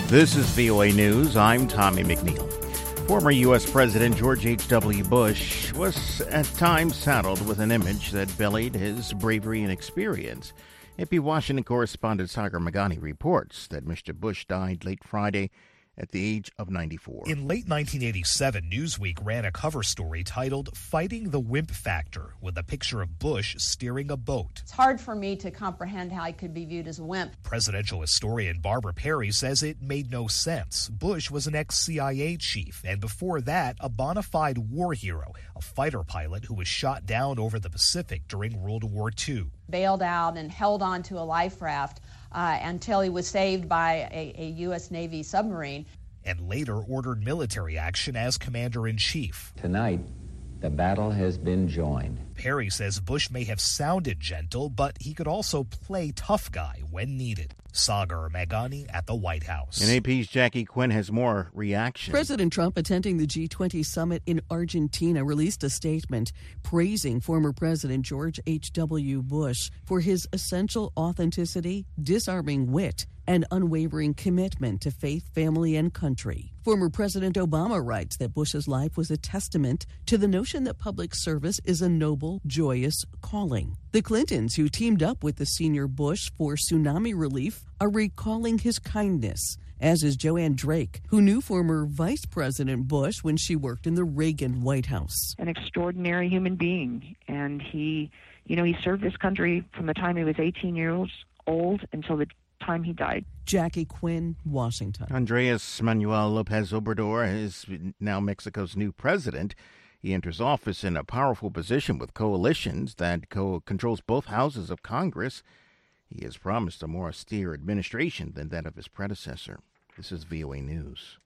This is VOA News. I'm Tommy McNeil. Former U.S. President George H.W. Bush was at times saddled with an image that belied his bravery and experience. AP Washington correspondent Sagar Meghani reports that Mr. Bush died late Friday at the age of 94. In late 1987, Newsweek ran a cover story titled Fighting the Wimp Factor, with a picture of Bush steering a boat. It's hard for me to comprehend how he could be viewed as a wimp. Presidential historian Barbara Perry says it made no sense. Bush was an ex-CIA chief, and before that, a bona fide war hero, a fighter pilot who was shot down over the Pacific during World War II. Bailed out and held on to a life raft until he was saved by a U.S. Navy submarine. And later ordered military action as commander-in-chief. Tonight, the battle has been joined. Perry says Bush may have sounded gentle, but he could also play tough guy when needed. Sagar Meghani at the White House. And AP's Jackie Quinn has more reaction. President Trump, attending the G20 summit in Argentina, released a statement praising former President George H.W. Bush for his essential authenticity, disarming wit, and unwavering commitment to faith, family, and country. Former President Obama writes that Bush's life was a testament to the notion that public service is a noble, joyous calling. The Clintons, who teamed up with the senior Bush for tsunami relief, are recalling his kindness, as is Joanne Drake, who knew former Vice President Bush when she worked in the Reagan White House. An extraordinary human being, and he served this country from the time he was 18 years old until the time he died. Jackie Quinn, Washington. Andres Manuel Lopez Obrador is now Mexico's new president. He enters office in a powerful position with coalitions that controls both houses of Congress. He has promised a more austere administration than that of his predecessor. This is VOA News.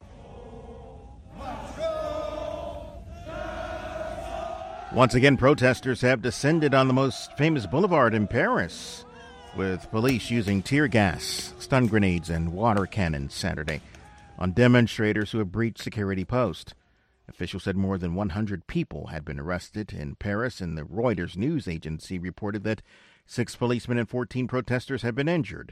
Once again, protesters have descended on the most famous boulevard in Paris, with police using tear gas, stun grenades, and water cannons Saturday on demonstrators who have breached security posts. Officials said more than 100 people had been arrested in Paris, and the Reuters news agency reported that 6 policemen and 14 protesters have been injured.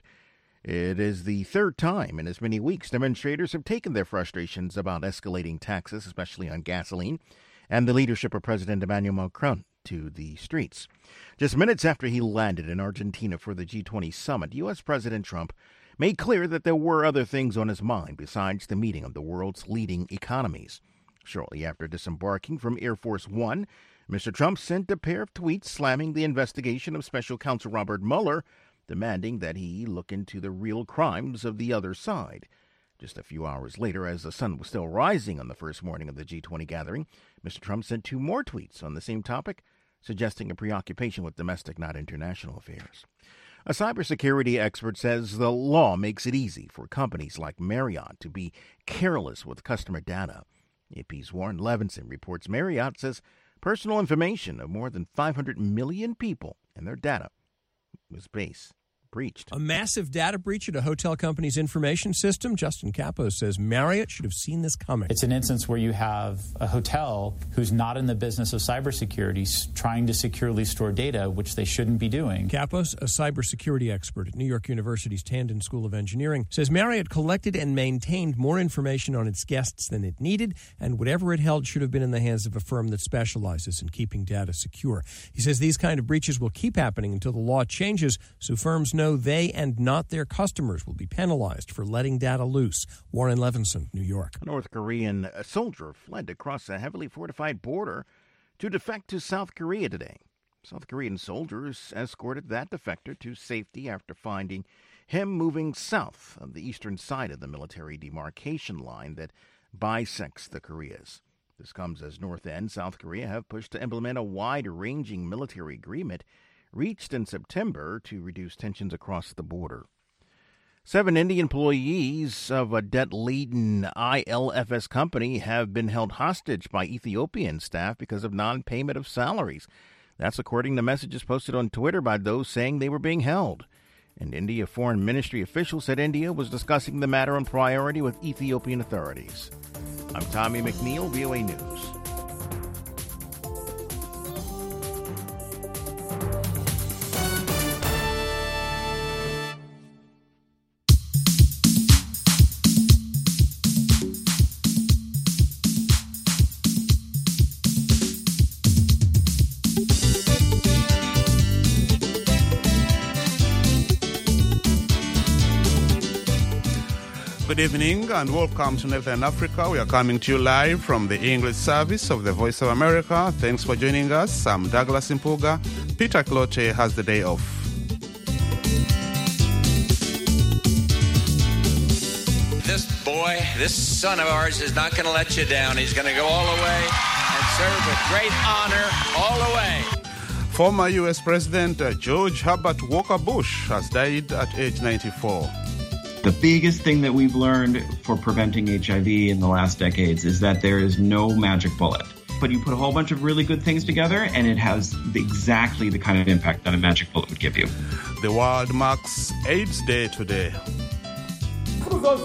It is the third time in as many weeks demonstrators have taken their frustrations about escalating taxes, especially on gasoline, and the leadership of President Emmanuel Macron to the streets. Just minutes after he landed in Argentina for the G20 summit, U.S. President Trump made clear that there were other things on his mind besides the meeting of the world's leading economies. Shortly after disembarking from Air Force One, Mr. Trump sent a pair of tweets slamming the investigation of Special Counsel Robert Mueller, demanding that he look into the real crimes of the other side. Just a few hours later, as the sun was still rising on the first morning of the G20 gathering, Mr. Trump sent 2 more tweets on the same topic, suggesting a preoccupation with domestic, not international affairs. A cybersecurity expert says the law makes it easy for companies like Marriott to be careless with customer data. AP's Warren Levinson reports Marriott says personal information of more than 500 million people and their data was breached. A massive data breach at a hotel company's information system. Justin Capos says Marriott should have seen this coming. It's an instance where you have a hotel who's not in the business of cybersecurity trying to securely store data, which they shouldn't be doing. Capos, a cybersecurity expert at New York University's Tandon School of Engineering, says Marriott collected and maintained more information on its guests than it needed, and whatever it held should have been in the hands of a firm that specializes in keeping data secure. He says these kind of breaches will keep happening until the law changes, so firms know they and not their customers will be penalized for letting data loose. Warren Levinson, New York. A North Korean soldier fled across a heavily fortified border to defect to South Korea today. South Korean soldiers escorted that defector to safety after finding him moving south on the eastern side of the military demarcation line that bisects the Koreas. This comes as North and South Korea have pushed to implement a wide-ranging military agreement reached in September to reduce tensions across the border. 7 Indian employees of a debt-laden ILFS company have been held hostage by Ethiopian staff because of non-payment of salaries. That's according to messages posted on Twitter by those saying they were being held. And India Foreign Ministry officials said India was discussing the matter on priority with Ethiopian authorities. I'm Tommy McNeil, VOA News. Good evening and welcome to Netherlands Africa. We are coming to you live from the English service of the Voice of America. Thanks for joining us. I'm Douglas Impuga. Peter Clote has the day off. This son of ours is not going to let you down. He's going to go all the way and serve with great honor all the way. Former U.S. President George Herbert Walker Bush has died at age 94. The biggest thing that we've learned for preventing HIV in the last decades is that there is no magic bullet. But you put a whole bunch of really good things together, and it has exactly the kind of impact that a magic bullet would give you. The world marks AIDS Day today. We are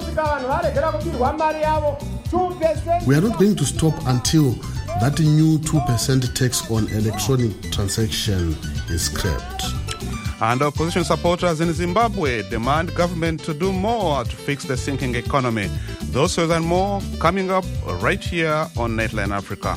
not going to stop until that new 2% tax on electronic transaction is scrapped. And opposition supporters in Zimbabwe demand government to do more to fix the sinking economy. Those and more coming up right here on Nightline Africa.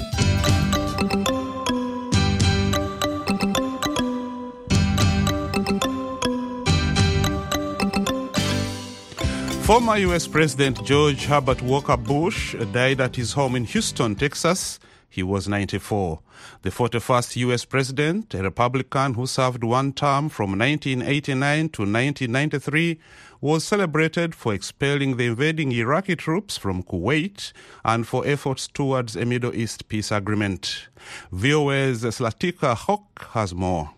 Former U.S. President George Herbert Walker Bush died at his home in Houston, Texas. He was 94. The 41st U.S. president, a Republican who served one term from 1989 to 1993, was celebrated for expelling the invading Iraqi troops from Kuwait and for efforts towards a Middle East peace agreement. VOA's Slatika Hawk has more.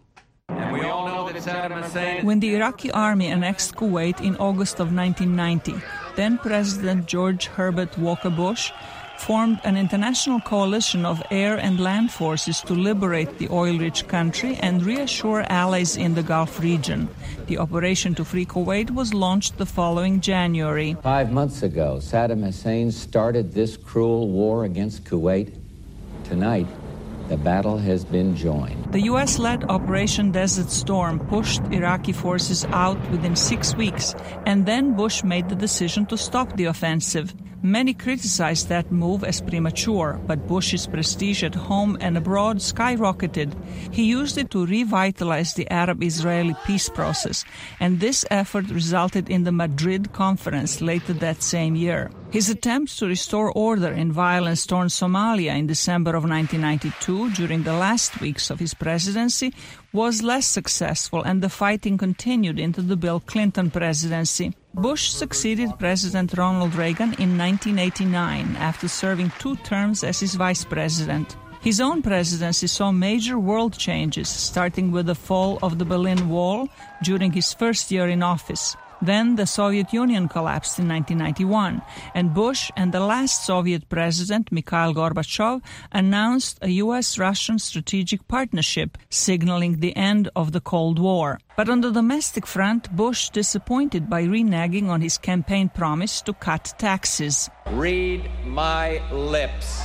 When the Iraqi army annexed Kuwait in August of 1990, then President George Herbert Walker Bush formed an international coalition of air and land forces to liberate the oil-rich country and reassure allies in the Gulf region. The operation to free Kuwait was launched the following January. 5 months ago, Saddam Hussein started this cruel war against Kuwait. Tonight, the battle has been joined. The U.S.-led Operation Desert Storm pushed Iraqi forces out within 6 weeks, and then Bush made the decision to stop the offensive. Many criticized that move as premature, but Bush's prestige at home and abroad skyrocketed. He used it to revitalize the Arab-Israeli peace process, and this effort resulted in the Madrid Conference later that same year. His attempt to restore order in violence-torn Somalia in December of 1992, during the last weeks of his presidency, was less successful, and the fighting continued into the Bill Clinton presidency. Bush succeeded President Ronald Reagan in 1989 after serving 2 terms as his vice president. His own presidency saw major world changes, starting with the fall of the Berlin Wall during his first year in office. Then the Soviet Union collapsed in 1991, and Bush and the last Soviet president, Mikhail Gorbachev, announced a U.S.-Russian strategic partnership, signaling the end of the Cold War. But on the domestic front, Bush disappointed by reneging on his campaign promise to cut taxes. Read my lips.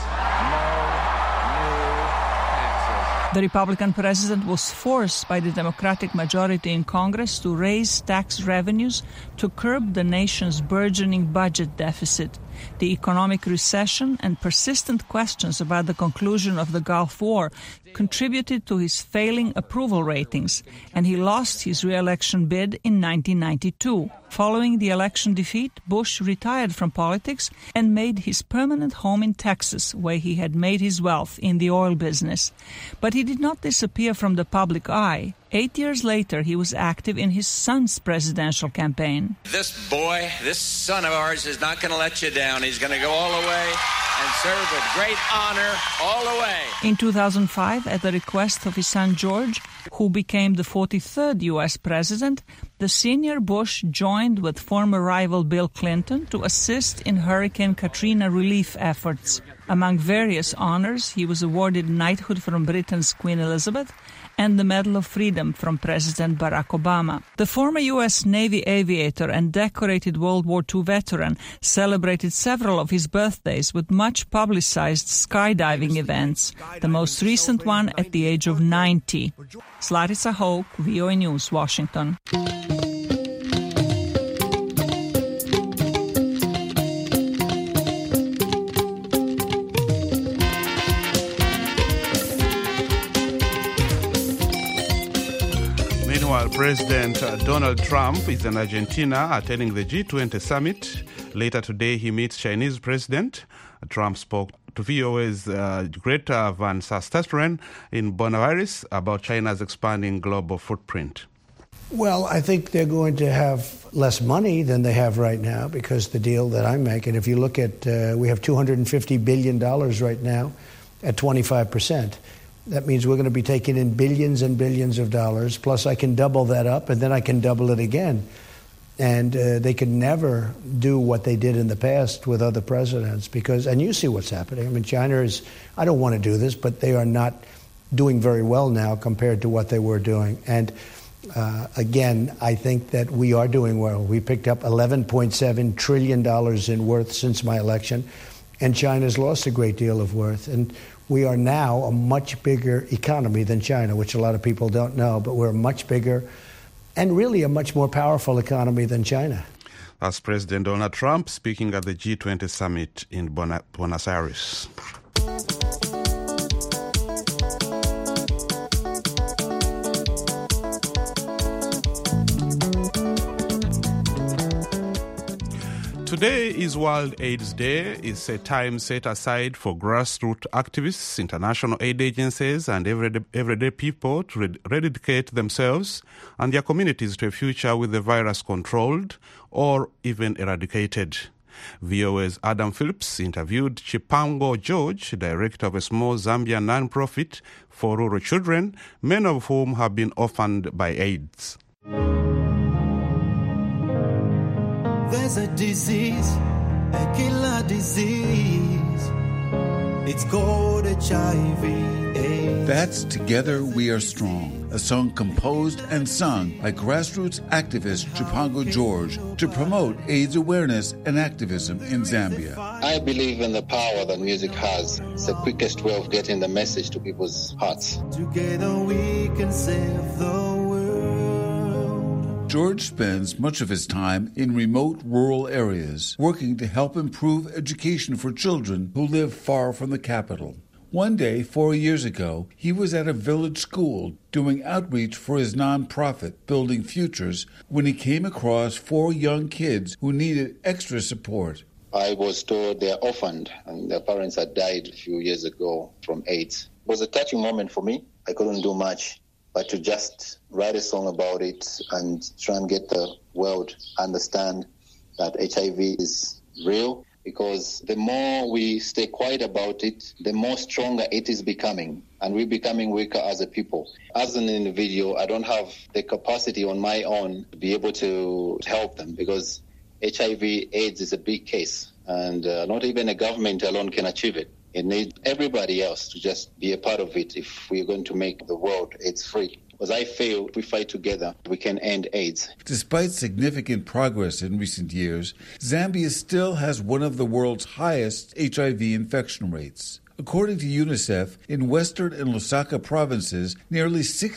The Republican president was forced by the Democratic majority in Congress to raise tax revenues to curb the nation's burgeoning budget deficit. The economic recession and persistent questions about the conclusion of the Gulf War contributed to his failing approval ratings, and he lost his re-election bid in 1992. Following the election defeat, Bush retired from politics and made his permanent home in Texas, where he had made his wealth in the oil business. But he did not disappear from the public eye. 8 years later, he was active in his son's presidential campaign. This son of ours is not going to let you down. He's going to go all the way and serve with great honor all the way. In 2005, at the request of his son George, who became the 43rd U.S. president, the senior Bush joined with former rival Bill Clinton to assist in Hurricane Katrina relief efforts. Among various honors, he was awarded knighthood from Britain's Queen Elizabeth and the Medal of Freedom from President Barack Obama. The former U.S. Navy aviator and decorated World War II veteran celebrated several of his birthdays with much publicized skydiving events, the most recent one at the age of 90. Slatica Hawk, VOA News, Washington. President Donald Trump is in Argentina attending the G20 summit. Later today, he meets Chinese President. Trump spoke to VOA's Greta Van Susteren in Buenos Aires about China's expanding global footprint. Well, I think they're going to have less money than they have right now because the deal that I'm making, if you look at, we have $250 billion right now at 25%. That means we're going to be taking in billions and billions of dollars, plus I can double that up, and then I can double it again. And they could never do what they did in the past with other presidents because, and you see what's happening. I mean, China is, I don't want to do this, but they are not doing very well now compared to what they were doing. And again, I think that we are doing well. We picked up $11.7 trillion in worth since my election, and China's lost a great deal of worth. And we are now a much bigger economy than China, which a lot of people don't know, but we're much bigger and really a much more powerful economy than China. That's President Donald Trump speaking at the G20 summit in Buenos Aires. Today is World AIDS Day. It's a time set aside for grassroots activists, international aid agencies, and everyday people to rededicate themselves and their communities to a future with the virus controlled or even eradicated. VOA's Adam Phillips interviewed Chipango George, director of a small Zambian non-profit for rural children, many of whom have been orphaned by AIDS. There's a disease, a killer disease. It's called HIV/AIDS. That's Together We Are Strong, a song composed and sung by grassroots activist Chipango George to promote AIDS awareness and activism in Zambia. I believe in the power that music has. It's the quickest way of getting the message to people's hearts. Together we can save the world. George spends much of his time in remote rural areas, working to help improve education for children who live far from the capital. One day, 4 years ago, he was at a village school doing outreach for his nonprofit, Building Futures, when he came across 4 young kids who needed extra support. I was told they're orphaned and their parents had died a few years ago from AIDS. It was a touching moment for me. I couldn't do much, but to just write a song about it and try and get the world understand that HIV is real, because the more we stay quiet about it, the more stronger it is becoming, and we're becoming weaker as a people. As an individual, I don't have the capacity on my own to be able to help them, because HIV/AIDS is a big case, and not even a government alone can achieve it. It needs everybody else to just be a part of it if we're going to make the world AIDS-free. Because I feel if we fight together, we can end AIDS. Despite significant progress in recent years, Zambia still has one of the world's highest HIV infection rates. According to UNICEF, in Western and Lusaka provinces, nearly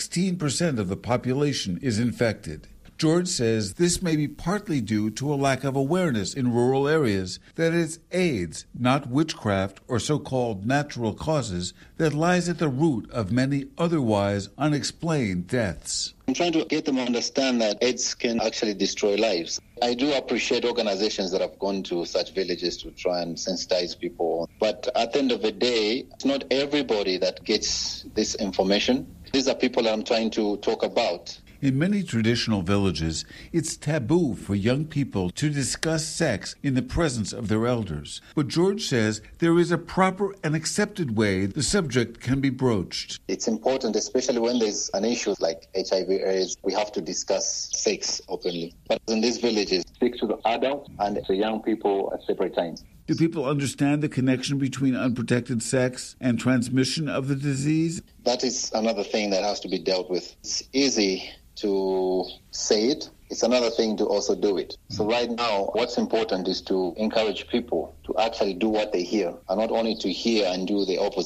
16% of the population is infected. George says this may be partly due to a lack of awareness in rural areas that it's AIDS, not witchcraft or so-called natural causes, that lies at the root of many otherwise unexplained deaths. I'm trying to get them to understand that AIDS can actually destroy lives. I do appreciate organizations that have gone to such villages to try and sensitize people. But at the end of the day, it's not everybody that gets this information. These are people that I'm trying to talk about. In many traditional villages, it's taboo for young people to discuss sex in the presence of their elders. But George says there is a proper and accepted way the subject can be broached. It's important, especially when there's an issue like HIV/AIDS, we have to discuss sex openly. But in these villages, speak to the adults and the young people at separate times. Do people understand the connection between unprotected sex and transmission of the disease? That is another thing that has to be dealt with. It's easy to say it. It's another thing to also do it. So right now, what's important is to encourage people to actually do what they hear, and not only to hear and do the opposite.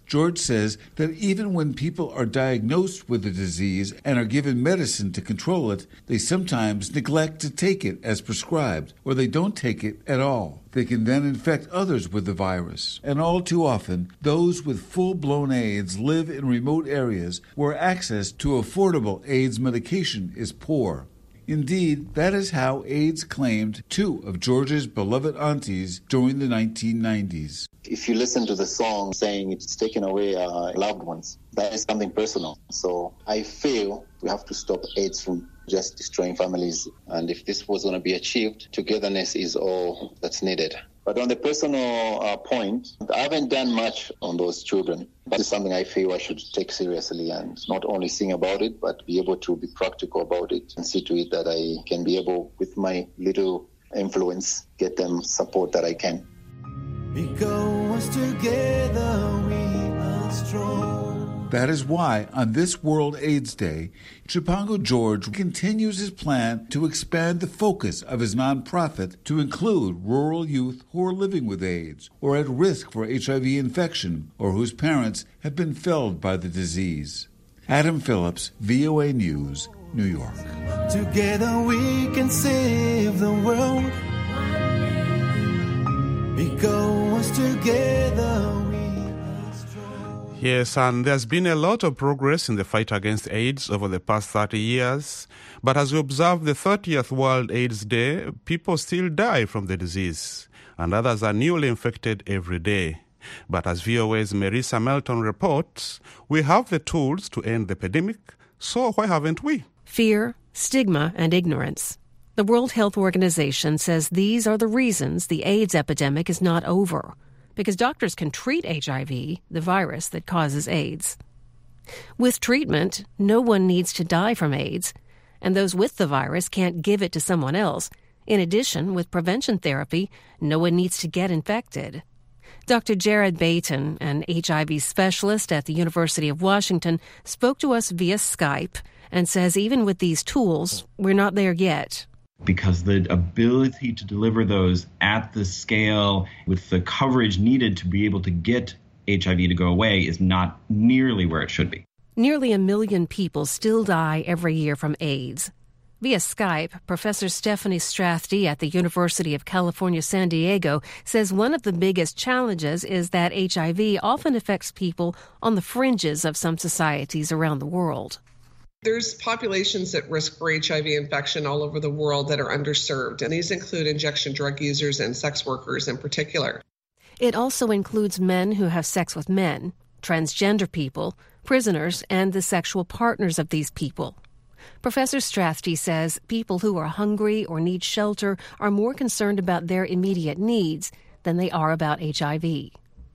George says that even when people are diagnosed with the disease and are given medicine to control it, they sometimes neglect to take it as prescribed, or they don't take it at all. They can then infect others with the virus. And all too often, those with full-blown AIDS live in remote areas where access to affordable AIDS medication is poor. Indeed, that is how AIDS claimed two of George's beloved aunties during the 1990s. If you listen to the song saying it's taken away our loved ones, that is something personal. So I feel we have to stop AIDS from just destroying families. And if this was going to be achieved, togetherness is all that's needed. But on the personal point, I haven't done much on those children. That is something I feel I should take seriously and not only sing about it, but be able to be practical about it and see to it that I can be able, with my little influence, get them support that I can. Because together we are strong. That is why, on this World AIDS Day, Chipango George continues his plan to expand the focus of his nonprofit to include rural youth who are living with AIDS or at risk for HIV infection or whose parents have been felled by the disease. Adam Phillips, VOA News, New York. Together we can save the world. Because together we are strong. Yes, and there's been a lot of progress in the fight against AIDS over the past 30 years. But as we observe the 30th World AIDS Day, people still die from the disease, and others are newly infected every day. But as VOA's Marissa Melton reports, we have the tools to end the epidemic, so why haven't we? Fear, stigma, and ignorance. The World Health Organization says these are the reasons the AIDS epidemic is not over, because doctors can treat HIV, the virus that causes AIDS. With treatment, no one needs to die from AIDS, and those with the virus can't give it to someone else. In addition, with prevention therapy, no one needs to get infected. Dr. Jared Baton, an HIV specialist at the University of Washington, spoke to us via Skype and says even with these tools, we're not there yet. Because the ability to deliver those at the scale with the coverage needed to be able to get HIV to go away is not nearly where it should be. Nearly 1 million people still die every year from AIDS. Via Skype, Professor Stephanie Strathdy at the University of California, San Diego, says one of the biggest challenges is that HIV often affects people on the fringes of some societies around the world. There's populations at risk for HIV infection all over the world that are underserved, and these include injection drug users and sex workers in particular. It also includes men who have sex with men, transgender people, prisoners, and the sexual partners of these people. Professor Strathdy says people who are hungry or need shelter are more concerned about their immediate needs than they are about HIV.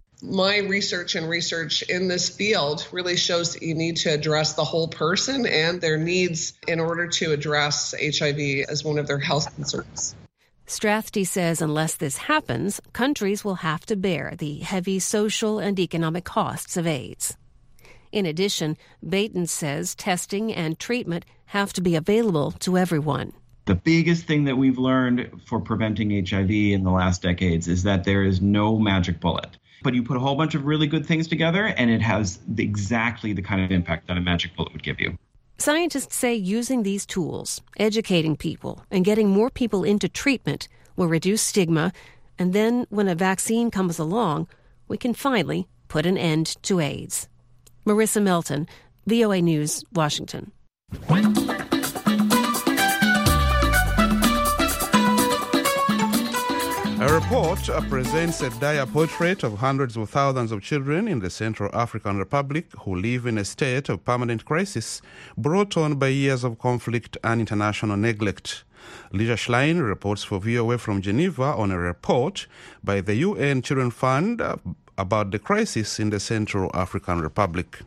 My research in this field really shows that you need to address the whole person and their needs in order to address HIV as one of their health concerns. Strathdy says unless this happens, countries will have to bear the heavy social and economic costs of AIDS. In addition, Baton says testing and treatment have to be available to everyone. The biggest thing that we've learned for preventing HIV in the last decades is that there is no magic bullet. But you put a whole bunch of really good things together, and it has exactly the kind of impact that a magic bullet would give you. Scientists say using these tools, educating people, and getting more people into treatment will reduce stigma, and then when a vaccine comes along, we can finally put an end to AIDS. Marissa Melton, VOA News, Washington. A report presents a dire portrait of hundreds of thousands of children in the Central African Republic who live in a state of permanent crisis brought on by years of conflict and international neglect. Lisa Schlein reports for VOA from Geneva on a report by the UN Children Fund about the crisis in the Central African Republic.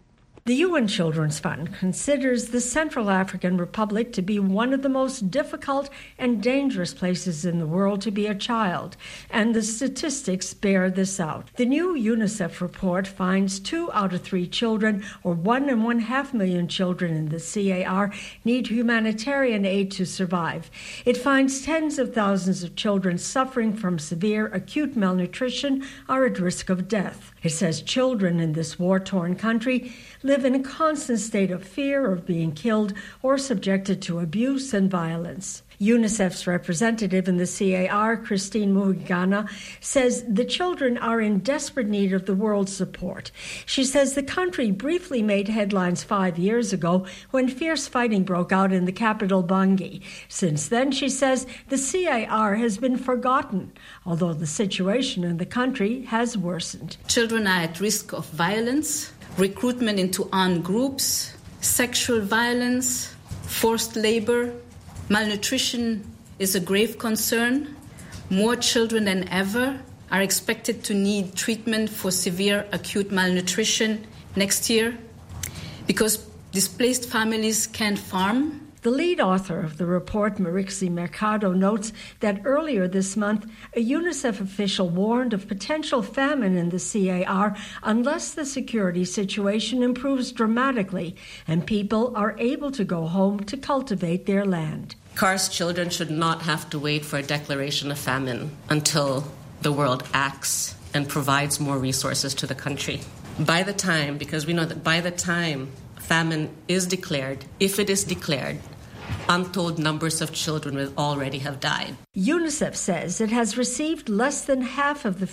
The UN Children's Fund considers the Central African Republic to be one of the most difficult and dangerous places in the world to be a child, and the statistics bear this out. The new UNICEF report finds 2 out of 3 children, or 1.5 million children in the CAR, need humanitarian aid to survive. It finds tens of thousands of children suffering from severe acute malnutrition are at risk of death. It says children in this war-torn country live in a constant state of fear of being killed or subjected to abuse and violence. UNICEF's representative in the CAR, Christine Muhigana, says the children are in desperate need of the world's support. She says the country briefly made headlines 5 years ago when fierce fighting broke out in the capital, Bangui. Since then, she says, the CAR has been forgotten, although the situation in the country has worsened. Children are at risk of violence, recruitment into armed groups, sexual violence, forced labor. Malnutrition is a grave concern. More children than ever are expected to need treatment for severe acute malnutrition next year because displaced families can't farm. The lead author of the report, Marixi Mercado, notes that earlier this month, a UNICEF official warned of potential famine in the CAR unless the security situation improves dramatically and people are able to go home to cultivate their land. CAR's children should not have to wait for a declaration of famine until the world acts and provides more resources to the country. Because we know that by the time famine is declared, if it is declared, untold numbers of children will already have died. UNICEF says it has received less than half of the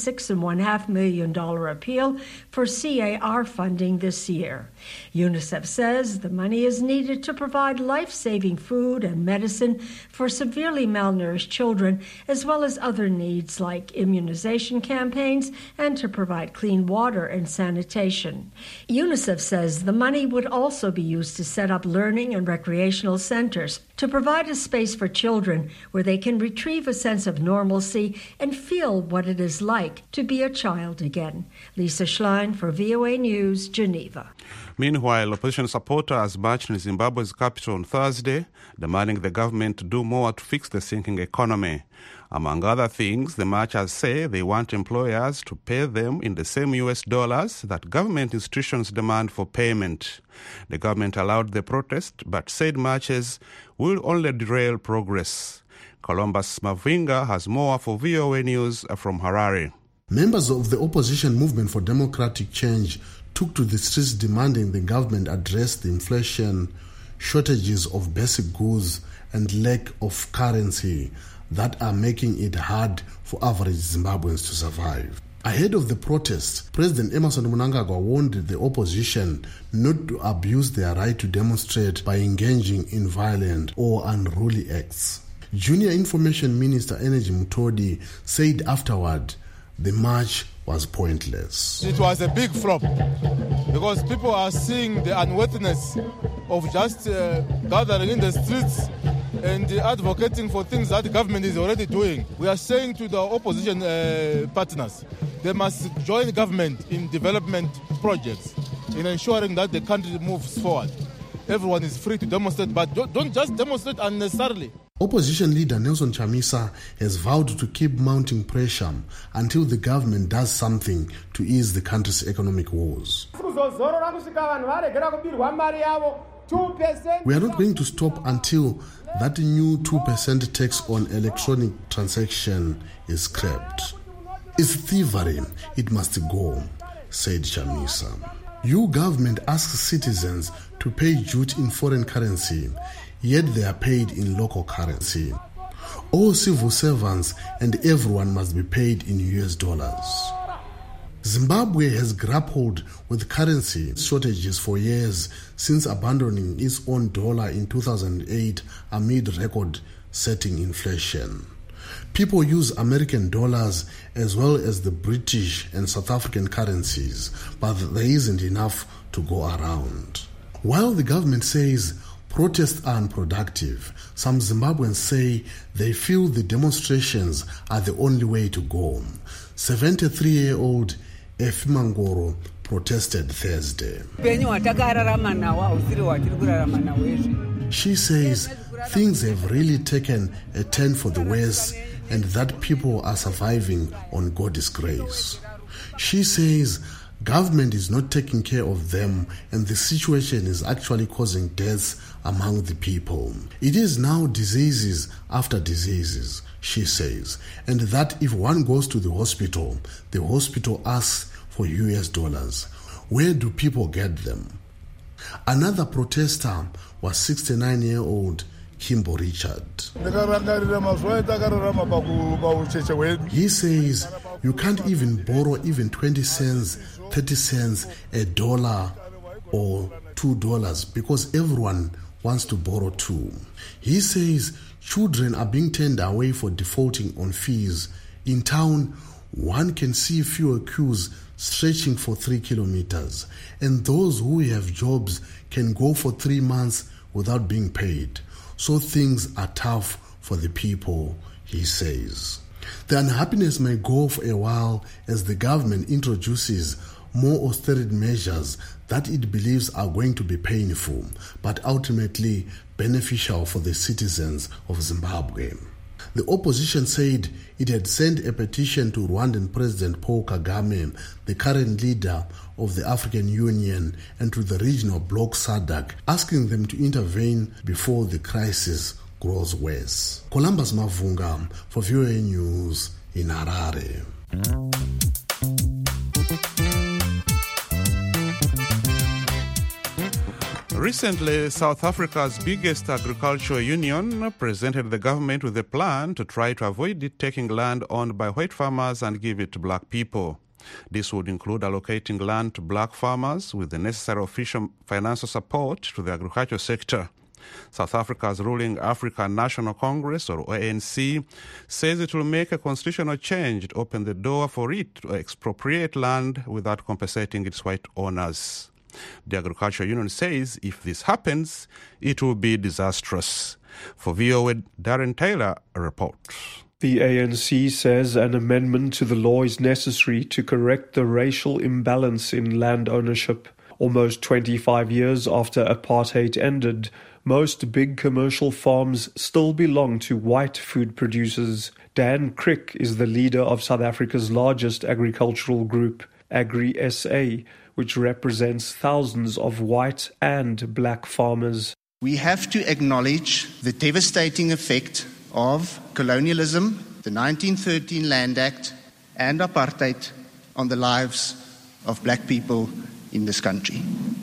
$56.5 million appeal for CAR funding this year. UNICEF says the money is needed to provide life-saving food and medicine for severely malnourished children, as well as other needs like immunization campaigns and to provide clean water and sanitation. UNICEF says the money would also be used to set up learning and recreational centers to provide a space for children where they can retrieve a sense of normalcy and feel what it is like to be a child again. Lisa Schlein for VOA News, Geneva. Meanwhile, opposition supporters marched in Zimbabwe's capital on Thursday, demanding the government to do more to fix the sinking economy. Among other things, the marchers say they want employers to pay them in the same US dollars that government institutions demand for payment. The government allowed the protest, but said marches will only derail progress. Columbus Mavinga has more for VOA News from Harare. Members of the opposition movement for democratic change took to the streets demanding the government address the inflation, shortages of basic goods, and lack of currency that are making it hard for average Zimbabweans to survive. Ahead of the protests, President Emmerson Mnangagwa warned the opposition not to abuse their right to demonstrate by engaging in violent or unruly acts. Junior Information Minister Energy Mutodi said afterward the march was pointless. It was a big flop because people are seeing the unworthiness of just gathering in the streets and advocating for things that the government is already doing. We are saying to the opposition partners, they must join government in development projects, in ensuring that the country moves forward. Everyone is free to demonstrate, but don't just demonstrate unnecessarily. Opposition leader Nelson Chamisa has vowed to keep mounting pressure until the government does something to ease the country's economic woes. We are not going to stop until that new 2% tax on electronic transaction is scrapped. It's thievery. It must go, said Chamisa. Your government asks citizens to pay duty in foreign currency, yet they are paid in local currency. All civil servants and everyone must be paid in US dollars. Zimbabwe has grappled with currency shortages for years since abandoning its own dollar in 2008 amid record-setting inflation. People use American dollars as well as the British and South African currencies, but there isn't enough to go around. While the government says protests are unproductive, some Zimbabweans say they feel the demonstrations are the only way to go. 73-year-old Efimangoro protested Thursday. She says things have really taken a turn for the worse and that people are surviving on God's grace. She says government is not taking care of them and the situation is actually causing deaths among the people. It is now diseases after diseases, she says, and that if one goes to the hospital asks for US dollars. Where do people get them? Another protester was 69-year-old Kimbo Richard. He says you can't even borrow even 20 cents, 30 cents, $1 or $2 because everyone wants to borrow too. He says children are being turned away for defaulting on fees. In town, one can see fewer queues stretching for 3 kilometers, and those who have jobs can go for 3 months without being paid. So things are tough for the people, he says. The unhappiness may go for a while as the government introduces more austerity measures that it believes are going to be painful, but ultimately beneficial for the citizens of Zimbabwe. The opposition said it had sent a petition to Rwandan President Paul Kagame, the current leader of the African Union, and to the regional bloc SADC, asking them to intervene before the crisis grows worse. Columbus Mavunga for VOA News in Harare. Recently, South Africa's biggest agricultural union presented the government with a plan to try to avoid it taking land owned by white farmers and give it to black people. This would include allocating land to black farmers with the necessary official financial support to the agricultural sector. South Africa's ruling African National Congress, or ANC, says it will make a constitutional change to open the door for it to expropriate land without compensating its white owners. The agricultural union says if this happens, it will be disastrous. For VOA, Darren Taylor reports. The ANC says an amendment to the law is necessary to correct the racial imbalance in land ownership. Almost 25 years after apartheid ended, most big commercial farms still belong to white food producers. Dan Crick is the leader of South Africa's largest agricultural group, Agri SA, which represents thousands of white and black farmers. We have to acknowledge the devastating effect of colonialism, the 1913 Land Act, and apartheid on the lives of black people in this country.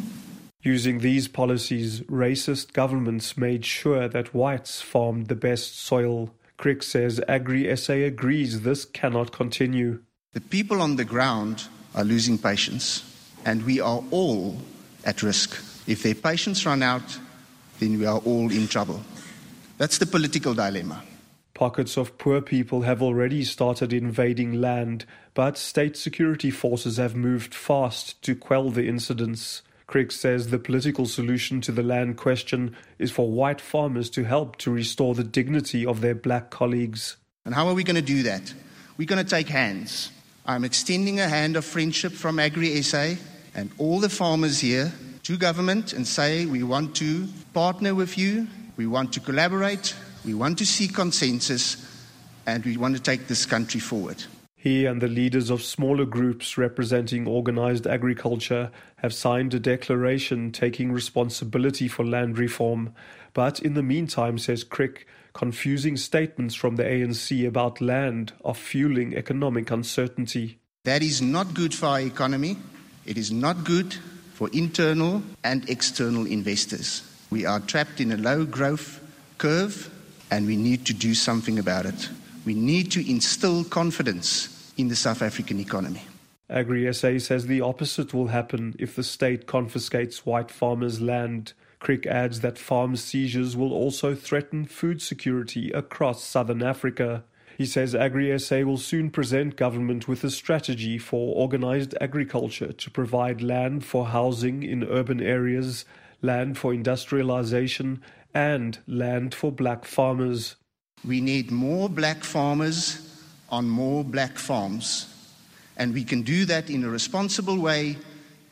Using these policies, racist governments made sure that whites farmed the best soil. Crick says Agri SA agrees this cannot continue. The people on the ground are losing patience, and we are all at risk. If their patience run out, then we are all in trouble. That's the political dilemma. Pockets of poor people have already started invading land, but state security forces have moved fast to quell the incidents. Crick says the political solution to the land question is for white farmers to help to restore the dignity of their black colleagues. And how are we going to do that? We're going to take hands. I'm extending a hand of friendship from Agri SA and all the farmers here to government and say we want to partner with you, we want to collaborate, we want to seek consensus, and we want to take this country forward. He and the leaders of smaller groups representing organized agriculture have signed a declaration taking responsibility for land reform. But in the meantime, says Crick, confusing statements from the ANC about land are fueling economic uncertainty. That is not good for our economy. It is not good for internal and external investors. We are trapped in a low growth curve, and we need to do something about it. We need to instill confidence in the South African economy. Agri SA says the opposite will happen if the state confiscates white farmers' land. Crick adds that farm seizures will also threaten food security across southern Africa. He says Agri SA will soon present government with a strategy for organized agriculture to provide land for housing in urban areas, land for industrialization, and land for black farmers. We need more black farmers on more black farms, and we can do that in a responsible way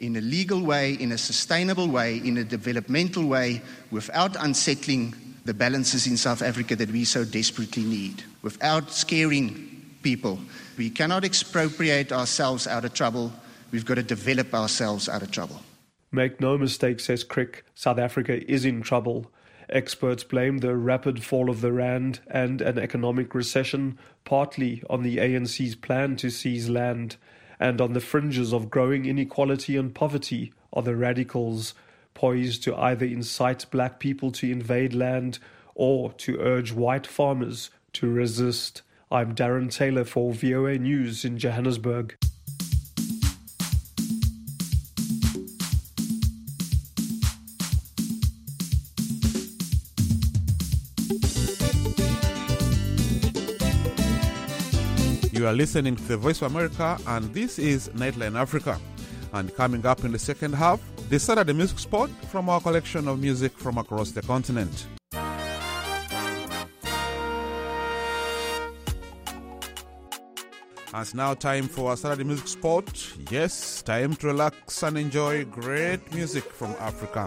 in a legal way, in a sustainable way, in a developmental way, without unsettling the balances in South Africa that we so desperately need, without scaring people. We cannot expropriate ourselves out of trouble. We've got to develop ourselves out of trouble. Make no mistake, says Crick, South Africa is in trouble. Experts blame the rapid fall of the rand and an economic recession partly on the ANC's plan to seize land, and on the fringes of growing inequality and poverty are the radicals, poised to either incite black people to invade land or to urge white farmers to resist. I'm Darren Taylor for VOA News in Johannesburg. You are listening to the Voice of America, and this is Nightline Africa. And coming up in the second half, the Saturday Music Spot from our collection of music from across the continent. And it's now time for our Saturday Music Spot. Yes, time to relax and enjoy great music from Africa.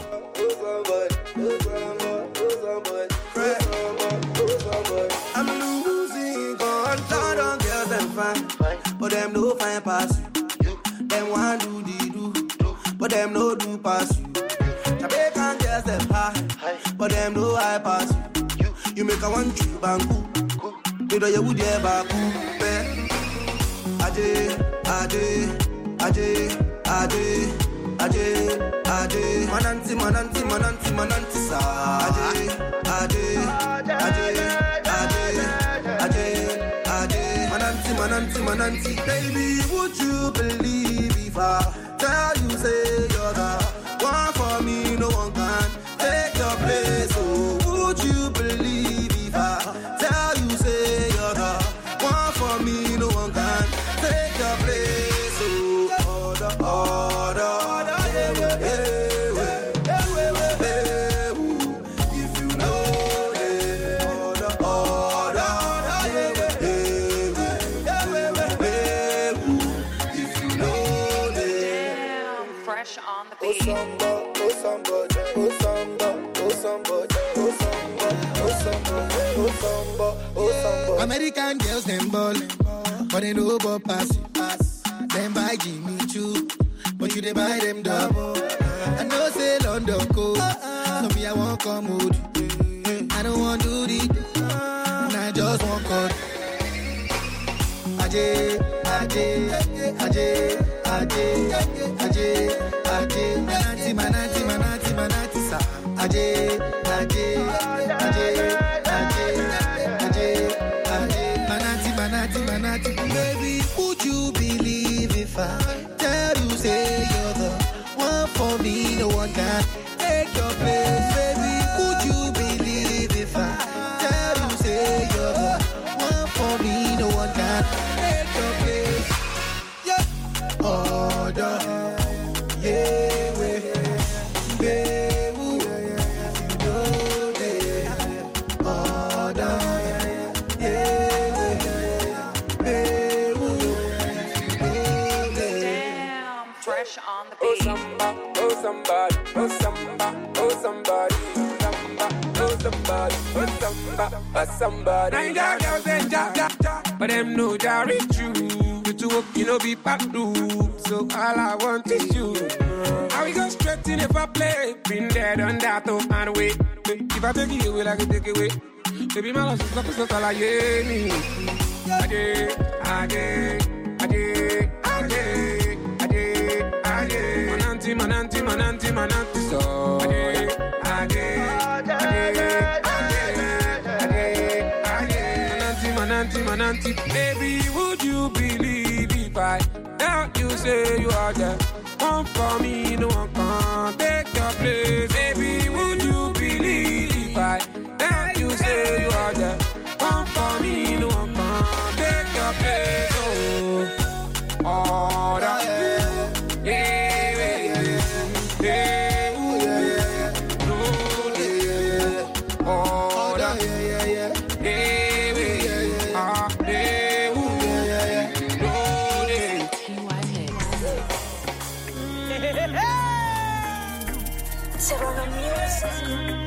I'm losing control on girls and fine, but them no fine pass you. Them want do the do, but them no do pass you. Jamaican girls them high, but them no high pass you. You make a one trip and cool, you know you would ever cool. Ade, ade, ade, ade, ade, ade. Mananti, mananti, mananti, mananti sa. Ade, ade, ade, ade, ade, ade. Mananti, mananti, mananti. Baby, would you believe if I tell you say you're the one for me, no one can take your place. Oh, would you believe if I tell you say you're the one for me, no one can take your place. Oh, order, order, if you know it, order, order, if you know it. Fresh on the beat. Oh somebody, oh somebody, oh somebody, oh somebody, oh somebody, oh somebody, oh somebody. American girls them ballin', but they know about pass. Them buy Jimmy Choo, but you they buy them double. I know say London cold, so me I won't come with. I don't want to do the, and I just want cut. Aje, aje, aje, aje, aje, aje. Manati, manati, manati, manati sa. Aje, aje, aje, aje, aje, aje. Manati, manati, manati. Baby, would you believe if I tell you say you're the one for me, no one can take your place. Baby, would you believe if I tell you say you're the one for me, no one can take your place. Yeah, order, yeah, baby, you know that. Order, yeah, Damn, fresh on the beat. oh somebody, oh somebody, oh somebody, oh somebody, oh somebody, oh somebody. Nine girls and ja, but them know that it's you. You to work, you know, be back do. So all I want is you. How we go straight in if I play? Been there, done that, oh, and wait. If I take it away, like I take it away. Baby, my love is not so tall, yeah, me. Ade, ade, ade, ade, ade, ade. Mananti, mananti, mananti, mananti, so. Ade, ade, ade, ade, ade. Mananti, mananti, mananti. Baby, would you believe if I now you say you are the one for me, no one can take your place. Baby, would you believe if I now you say you are the one for me, no one can take your place. Oh, order, yeah, order, Serrano Music.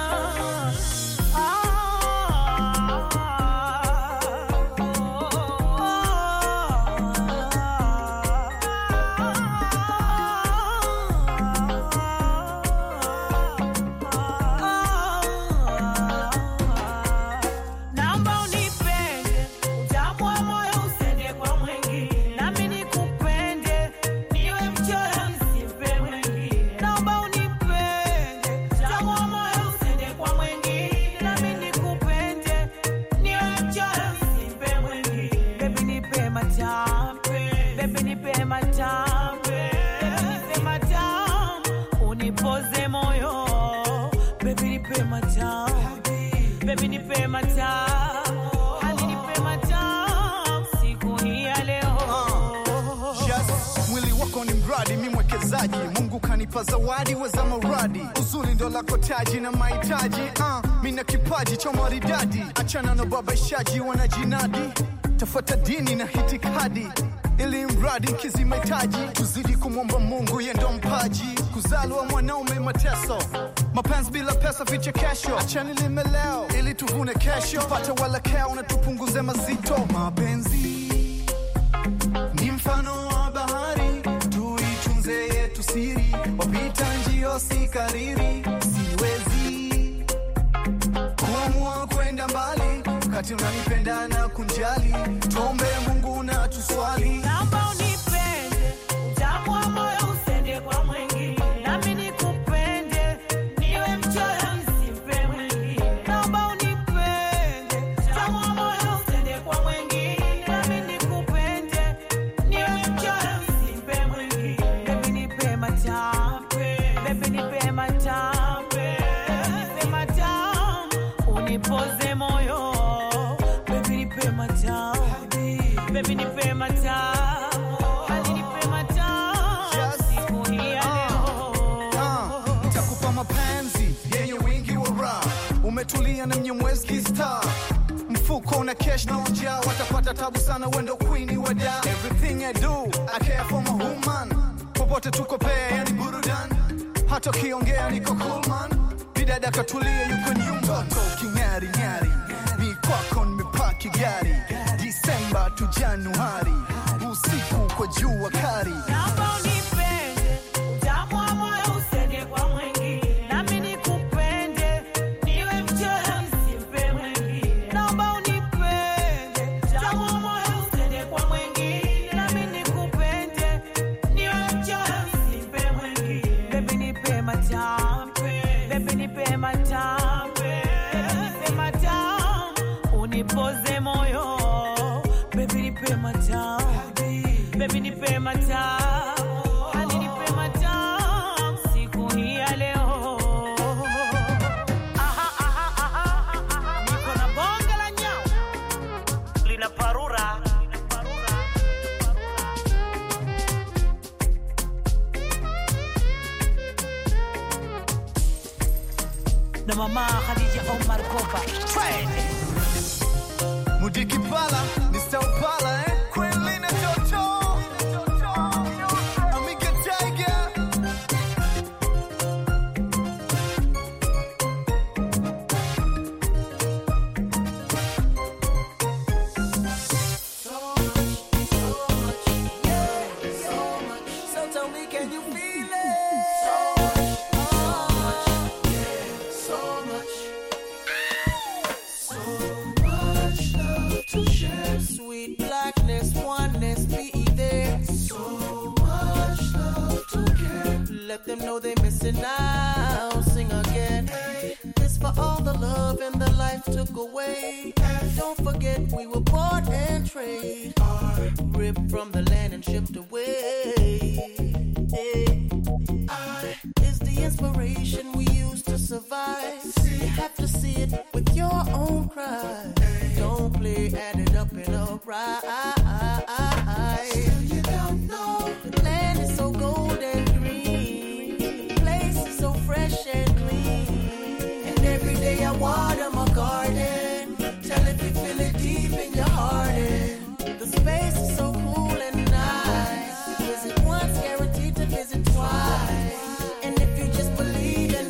Mungu kanipa zawadi weza maradi, uzuri ndo lako taji na mahitaji. Mina kipaji cha maridadi, achana na babaishaji wanajinadi, tafuta dini na hitikadi ili mradi nkizi mahitaji. Tuzidi kumwomba Mungu yeye ndo mpaji, kuzaliwa mwanaume mateso, mapenzi bila pesa vichekesho. Achani limeleo ili tuvune kesho, pata walakeo na tupunguze mazito. Mapenzi ni mfano wa bahari, tuitunze yetu siri, wapita njio si kariri. Siwezi kuamua kwenda mbali kati unanipenda na kunjali, tuombe Mungu na tuswali. Naomba unipende, utamu wa moyo usende kwa mwingine, nami nikupende, niwe mchoyo nisipe mwingine. Naomba unipende, utamu wa moyo usende kwa mwingine, nami nikupende, niwe mchoyo nisipe mwingine. Baby nipe matamu, baby nipe matamu, nipe matamu, unipoze moyo. Baby nipe matamu, baby nipe matamu, hadi nipe matamu, siku hii ya leo. Nitakupa mapenzi yenye wingi wa raha, umetulia na mnyamwezi kistar, mfuko una cash na ujaa, watapata tabu sana wendo queen wa da. Everything I do, I care for my woman, popote tuko pea yani burudan, hata kiongea niko cool man, bidada katulia yuko nyumba. Toto kingari nyari, ni kwako nimepaki gari, Disemba tu Januari, usiku kwa jua kari. Naomba unipende, utamu wa moyo usende kwa mwingine, nami nikupende, niwe mchoyo nisipe mwingine. Naomba unipende, utamu wa moyo usende kwa mwingine, nami nikupende, niwe mchoyo nisipe mwingine. Baby nipe matamu, baby nipe matamu, nipe matamu, unipoze moyo. Baby nipe matamu, baby nipe matamu, hadi nipe matamu, siku hii ya leo. Niko na bonge la nyau lina parura, na mama Khadija Omar Kopa Mudiki pala, ni Saupala, Kweli na Toto, Amiga Tiger. so tell me, can you feel it? So much, yeah, so much. To share sweet blackness, oneness, be there. So much love to care. Let them know they missing out. Sing again. This for all the love and the life took away. Don't forget we were bought and traded, ripped from the land and shipped away. I is the inspiration we use to survive. You have to see it with your own cry. Don't play, add it up and alright. Still you don't know. The land is so gold and green. The place is so fresh and clean. And every day I water my garden. Tell if you feel it deep in your heart. And the space is so cool and nice. Visit once, guaranteed to visit twice. And if you just believe it,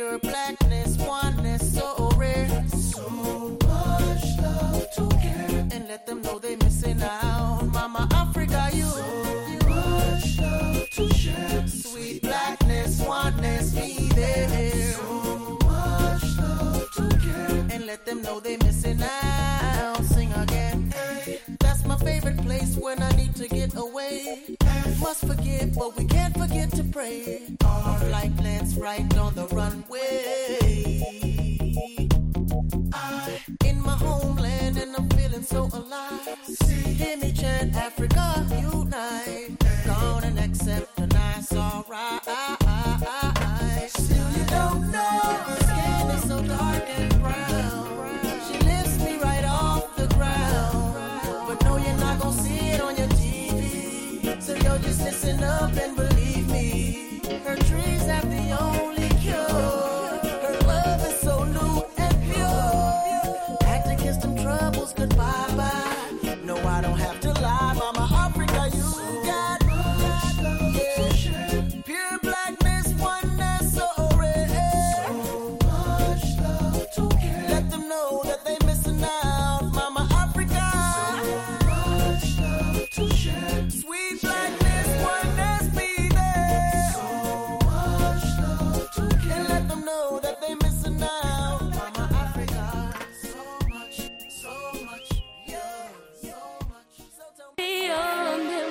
Pure blackness, oneness, so rare. So much love to care. And let them know they missing out. Mama Africa, you. So much love to share. Sweet blackness, oneness, be there. So much love to care. And let them know they missing out. Sing again. That's my favorite place when I need to get away. Must forgive, but we can't forget to pray. Our flight lands right on the runway. In my homeland and I'm feeling so alive. Hear me chant, Africa unite. Gone and accept the nice, alright. Still you don't know, her skin is so dark and brown. She lifts me right off the ground. But no, you're not gonna see it on your TV. So yo, just listen up and believe me. Her trees have the only cure. Her love is so new and pure. Act against them troubles, goodbye, bye. No, I don't have to lie, Mama Africa, you got much love to share. Pure blackness, oneness, so rare. So much love to care. Let them know that they missing out, Mama Africa. So much love to share. Sweet blackness, oneness, be there. So much love to care. And let them know that they missing out, Mama Africa. So much, yeah, so much. So tell me.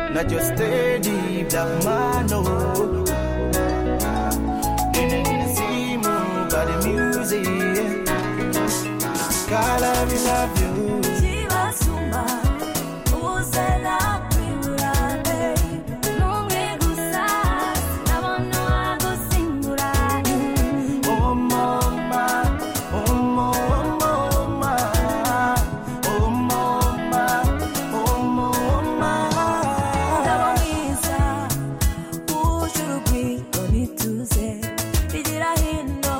not just steady black man, no. Didn't see me by the music. God, I love you. Chibasumba, uzela kwirane, nunge gusas, nabono agusingurane. Oh mama, oh mama, oh mama, oh mama. Ndabamiza, ujurugwi onituze, bigira hino,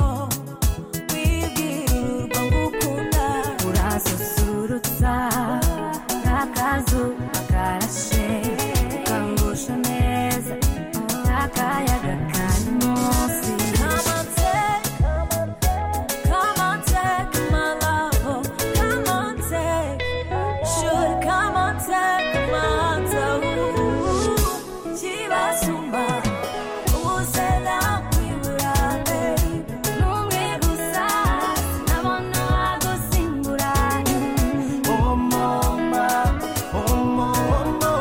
wibwirwa ngukunda, urasusurutsa, nk'akazu karashe, ukangusha neza, nk'akayaga kari munsi. Come on, take my love, come on, take, should come on, take my toe. Chibasumba, uzela kwirane, nunge gusas, nabono agusingurane. Oh mama, oh mama,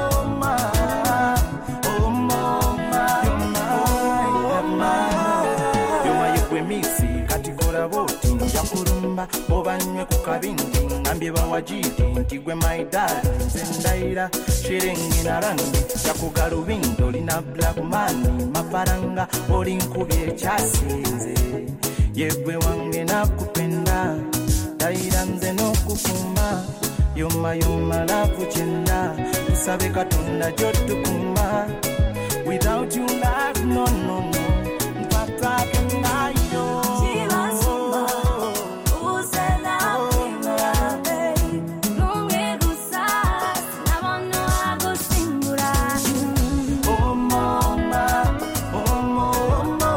oh mama, you're my kwemisi katikora boti yakurumba obanywe kukabindi ngambye bawajidi ntigwe my dad zendaira shiringi na rangi yakugarubindo lina black money mafaranga oli nkubye kyasinze yegwe wange nakupenda daira nze nokukuma yoma lafu chenda tusabe katonda jotukuma without you life no mpaka kenayo. Chibasumba, uzela kwirane, nunge gusas, nabono agusingurane. Oh mama, oh mama,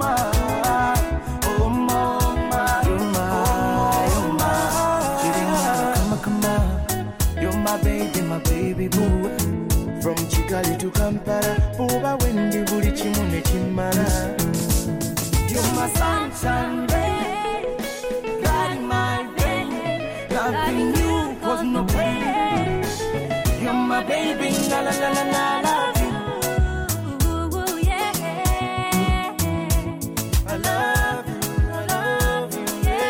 oh mama, you're my, Chiringa, come, you're my baby boo. From Kigali to Kampala, Buba Wendy buri chimune chimara. You're my sunshine, babe, light my rain. Loving you was no pain. You're my baby, la la la la la, love you. Ooh, yeah. I love you,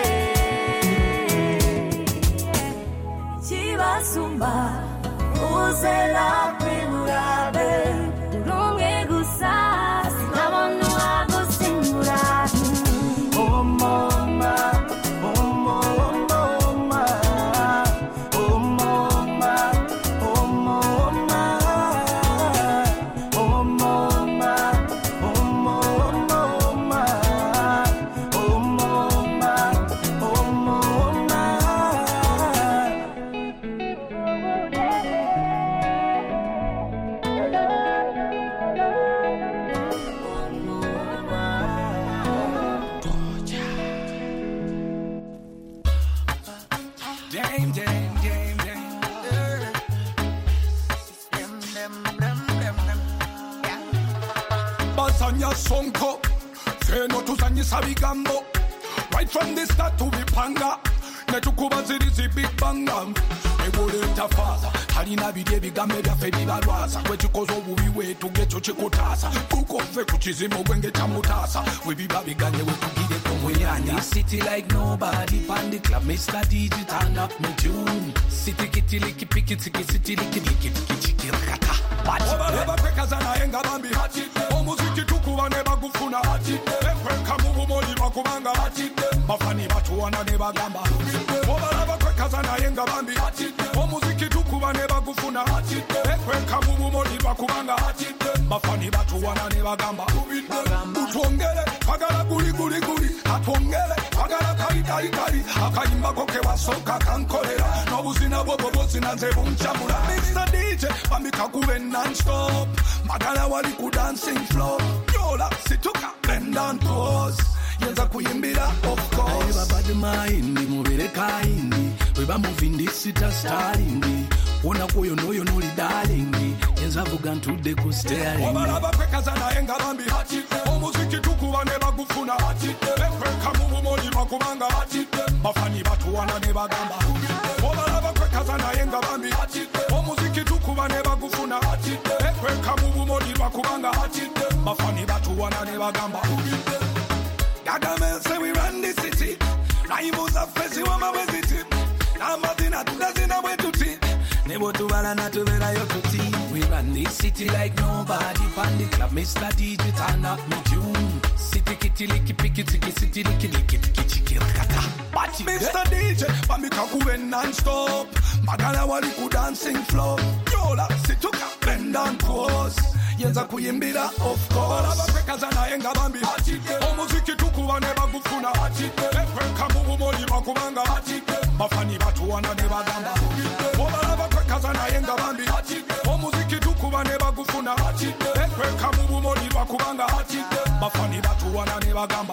yeah. Chibasumba, uzela kwirane, nunge gusas, nabono agusingurane. Oh mama, oh mama, oh mama, oh mama, oh mama, oh mama, oh mama, oh mama. Basanya sonko, feno tuzanyisa bigambo. Right from the start to bipanga, netukuba zirizi big banga. Egoleta faza, halina bidye bigambe byaffe bibalwaza. Gwekikoze obubi wetu gekyo kikutaasa. Tukove ku kizimu gwenge tamutaasa. Webiba biganye wetugire kumuyanya. City like nobody, pan the club, Mr. DJ turn up my tune. City kitty licky picky ticky, city licky licky ticky chicky rakata. Obalaba kwekazana yenga bambi. Omuziki tukuba ne bagufuna. Ekweka mu bumoli bakubanga. Bafani batuwana ne bagamba. Obalaba kwekazana yenga bambi. Omuziki tukuba ne bagufuna. Ekweka mu bumoli bakubanga. Bafani batuwana ne bagamba. Utwongere twagala guli guli guli. Atwongere twagala kali kali kali. Akayimba koke wasoka kankolera. N'obuzina bwo bwozina nze bunchamula. Mr. DJ bambika kube non-stop. Magala wali ku dancing floor. Yola situka bend down pose. Yenza kuyimbira of course. Eba bad mind mubere kaindi. Weba moving this sita starindi. Wona koyo noyo noli darling. Yenza vuga ntude ku staring. Obalaba kwekazana yenga bambi. Omuziki tukuba ne bagufuna. Ekweka mu bumoli bakubanga. Bafani batuwana ne bagamba. Obalaba kwekazana yenga bambi. Omuziki tukuba ne bagufuna. Ekweka mubumodirwa kubanga hatidde. Bafani batuwana ne bagamba ubidde. Gargamel say we run the city. Rivals are facing one my visit. Namazina tudazina wetuti. Nebo tubala na tubera yotuti. We run this city like nobody. Pan the club, Mr. DJ, turn up my tune. City kitty licky picky ticky city licky licky ticky chicky kata. Mr. DJ, Pamika Kuben non-stop. Magala wali ku dancing floor. Yola situka bend and pose. Yenza kuyimbira of course. Abapekazana enga bambi. Omuziki tukuba ne bagufuna. Ekweka mubumoli bakubanga. Bafani batuwana ne bagamba. Abapekazana enga bambi. Omuziki tukuba ne bagufuna. Ekweka mubumoli bakubanga. Bafani batuwana ne bagamba.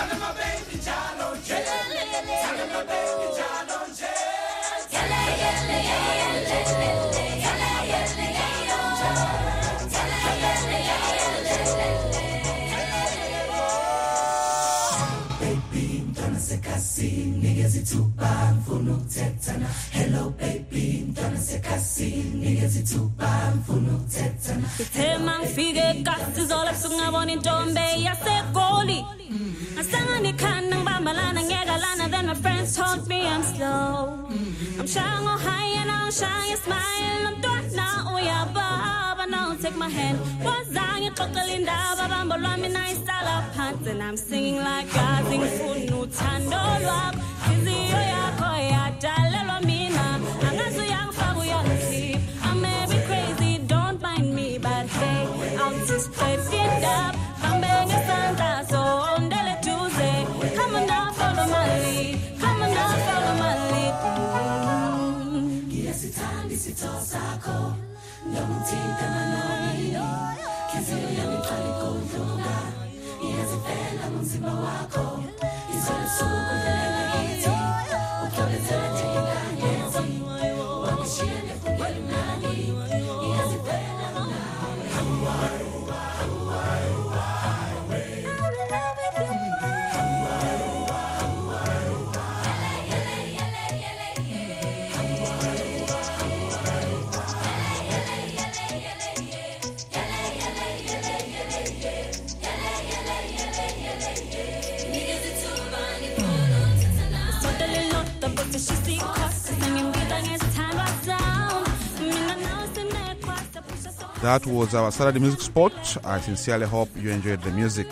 Hello baby, mntwana sekhasini ngezithuba mfuna ukuthethana. Ithe mangifike kasizole singabona intombi yaseGoli. Ngasanga nikhanda ngibambalana ngekalana, then my friends told me I'm slow. I'm shying on high and I'm shying smile. I'm mntwana uyababa, now take my hand. Wazange xoxela indaba bambo lwami nayisala phansi, and I'm singing like God ngifuna uthando lwakho. Inhliziyo yakho yadalelwa mina, angazi uyangifaka uyangikhipha. I may be crazy, don't mind me, but hey, I'll just straight it up. Bambe ngesandla sondele duze. Come on now, follow my lead. Come on now, follow my lead. Ngiyasithanda isitho sakho, ngiyamthinta manoni. Inhliziyo yami iqala ikudlula, ngiyazifela ngomzimba wakho. Izolo suku vele ngakithi, uxolezela nje inganyezi. Wangishiya nefungela imali, ngiyazifela nawe. That was our Saturday Music Spot. I sincerely hope you enjoyed the music.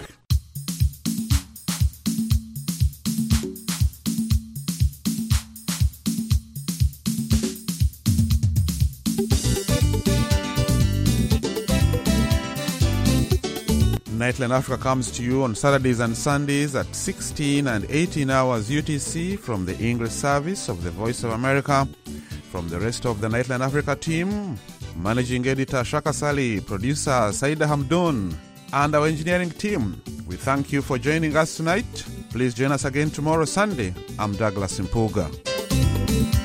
Nightline Africa comes to you on Saturdays and Sundays at 16 and 18 hours UTC from the English service of the Voice of America. From the rest of the Nightline Africa team, Managing Editor Shaka Sali, Producer Saida Hamdoun, and our engineering team, we thank you for joining us tonight. Please join us again tomorrow Sunday. I'm Douglas Mpuga.